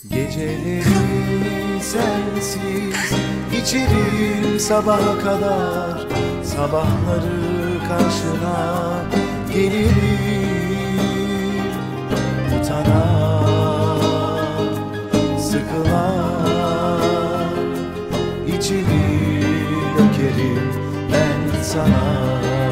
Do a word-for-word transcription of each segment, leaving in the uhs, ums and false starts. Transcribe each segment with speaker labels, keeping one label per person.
Speaker 1: Geceleri sensiz içerim sabaha kadar, sabahları karşına gelirim utana, sıkıla, içimi dökerim ben sana.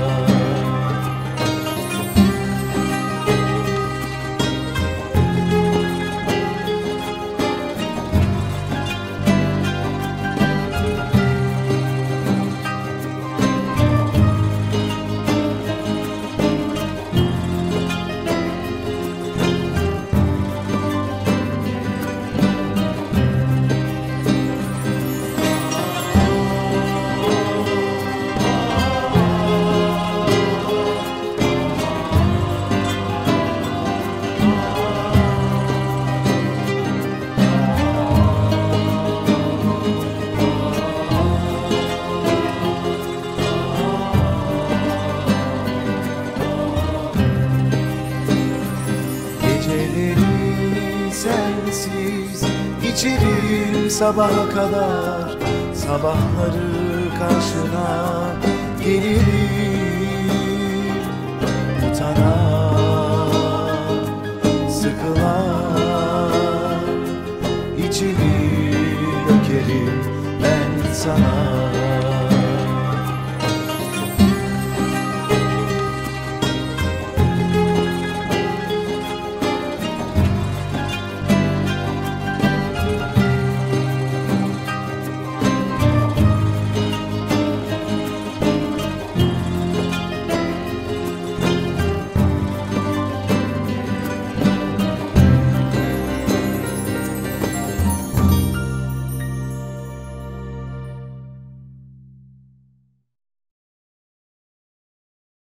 Speaker 1: Geceleri sensiz içerim sabaha kadar, sabahları karşına gelirim utana, sıkıla, içimi dökerim ben sana.